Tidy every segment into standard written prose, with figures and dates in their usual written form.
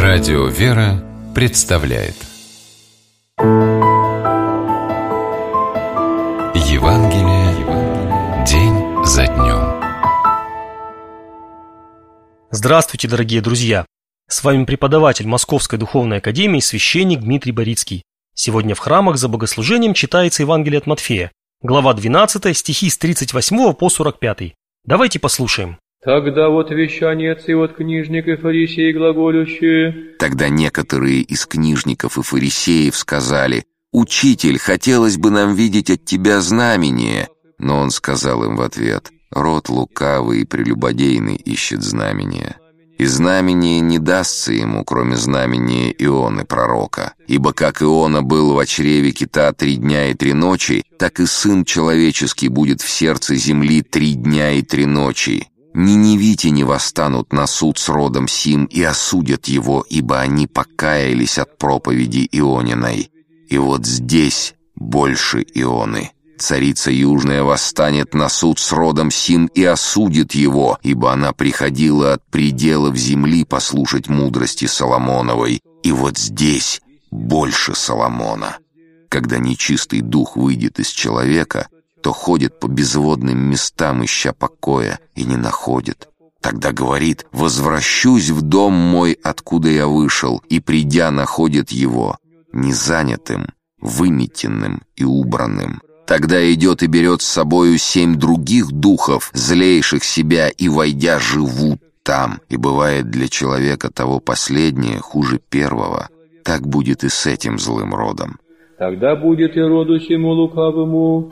Радио «Вера» представляет Евангелие день за днем. Здравствуйте, дорогие друзья! С вами преподаватель Московской Духовной Академии, священник Дмитрий Борицкий. Сегодня в храмах за богослужением читается Евангелие от Матфея, глава 12, стихи с 38 по 45. Давайте послушаем. Тогда вот вещанец и вот книжник и фарисей глаголющие. Тогда некоторые из книжников и фарисеев сказали: «Учитель, хотелось бы нам видеть от тебя знамение». Но он сказал им в ответ: «Род лукавый и прелюбодейный ищет знамения. И знамение не дастся ему, кроме знамения Ионы пророка. Ибо как Иона был в чреве кита 3 дня и 3 ночи, так и Сын Человеческий будет в сердце земли 3 дня и 3 ночи. Ниневитяне восстанут на суд с родом сим и осудят его, ибо они покаялись от проповеди Иониной. И вот здесь больше Ионы. Царица Южная восстанет на суд с родом сим и осудит его, ибо она приходила от пределов земли послушать мудрости Соломоновой. И вот здесь больше Соломона. Когда нечистый дух выйдет из человека, то ходит по безводным местам, ища покоя, и не находит. Тогда говорит: «Возвращусь в дом мой, откуда я вышел», и, придя, находит его незанятым, выметенным и убранным. Тогда идет и берет с собою 7 других духов, злейших себя, и, войдя, живут там. И бывает для человека того последнее хуже первого. Так будет и с этим злым родом. Тогда будет и роду сему лукавому.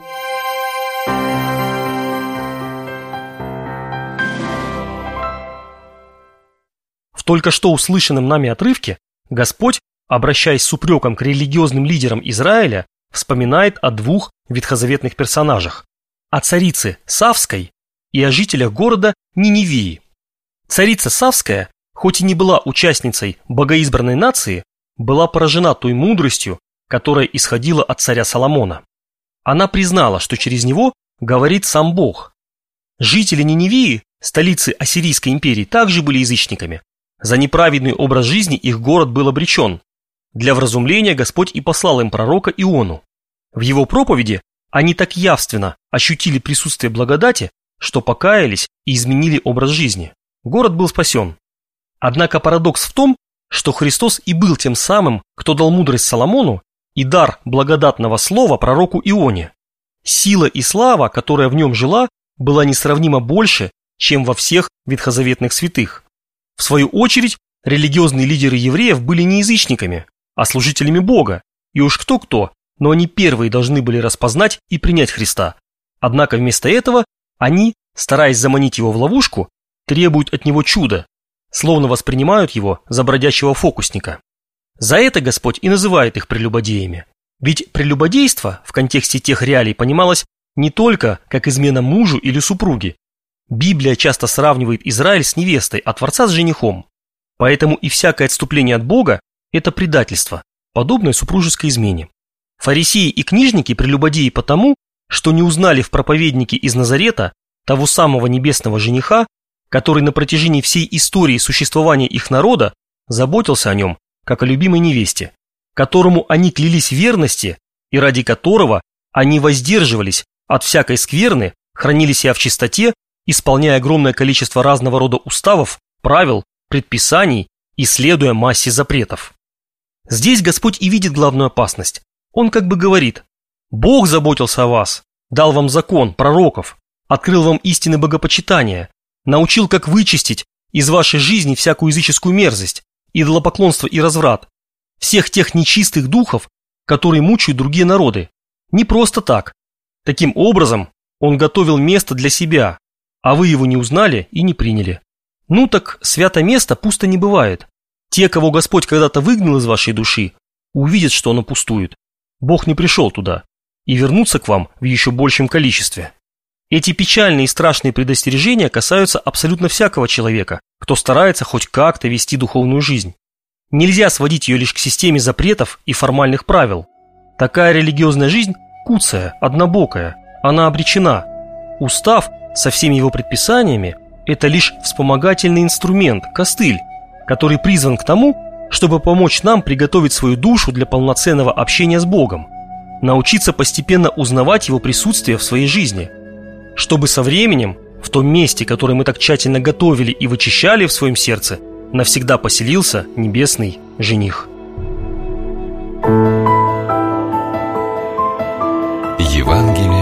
В только что услышанном нами отрывке Господь, обращаясь с упреком к религиозным лидерам Израиля, вспоминает о 2 ветхозаветных персонажах – о царице Савской и о жителях города Ниневии. Царица Савская, хоть и не была участницей богоизбранной нации, была поражена той мудростью, которая исходила от царя Соломона. Она признала, что через него говорит сам Бог. Жители Ниневии, столицы Ассирийской империи, также были язычниками. За неправедный образ жизни их город был обречен. Для вразумления Господь и послал им пророка Иону. В его проповеди они так явственно ощутили присутствие благодати, что покаялись и изменили образ жизни. Город был спасен. Однако парадокс в том, что Христос и был тем самым, кто дал мудрость Соломону и дар благодатного слова пророку Ионе. Сила и слава, которая в нем жила, была несравнимо больше, чем во всех ветхозаветных святых. В свою очередь, религиозные лидеры евреев были не язычниками, а служителями Бога, и уж кто-кто, но они первые должны были распознать и принять Христа. Однако вместо этого они, стараясь заманить его в ловушку, требуют от него чуда, словно воспринимают его за бродячего фокусника. За это Господь и называет их прелюбодеями. Ведь прелюбодейство в контексте тех реалий понималось не только как измена мужу или супруге. Библия часто сравнивает Израиль с невестой, а Творца с женихом. Поэтому и всякое отступление от Бога – это предательство, подобное супружеской измене. Фарисеи и книжники прелюбодеи потому, что не узнали в проповеднике из Назарета того самого небесного жениха, который на протяжении всей истории существования их народа заботился о нем, как о любимой невесте, которому они клялись в верности и ради которого они воздерживались от всякой скверны, хранили себя в чистоте, исполняя огромное количество разного рода уставов, правил, предписаний и следуя массе запретов. Здесь Господь и видит главную опасность. Он как бы говорит: «Бог заботился о вас, дал вам закон, пророков, открыл вам истины богопочитания, научил, как вычистить из вашей жизни всякую языческую мерзость, идолопоклонство и разврат, всех тех нечистых духов, которые мучают другие народы. Не просто так. Таким образом, Он готовил место для себя, а вы его не узнали и не приняли. Ну так свято место пусто не бывает. Те, кого Господь когда-то выгнал из вашей души, увидят, что оно пустует. Бог не пришел туда, и вернутся к вам в еще большем количестве». Эти печальные и страшные предостережения касаются абсолютно всякого человека, кто старается хоть как-то вести духовную жизнь. Нельзя сводить ее лишь к системе запретов и формальных правил. Такая религиозная жизнь куцая, однобокая, она обречена. Устав со всеми его предписаниями – это лишь вспомогательный инструмент, костыль, который призван к тому, чтобы помочь нам приготовить свою душу для полноценного общения с Богом, научиться постепенно узнавать Его присутствие в своей жизни, чтобы со временем в том месте, которое мы так тщательно готовили и вычищали в своем сердце, навсегда поселился небесный жених. Евангелие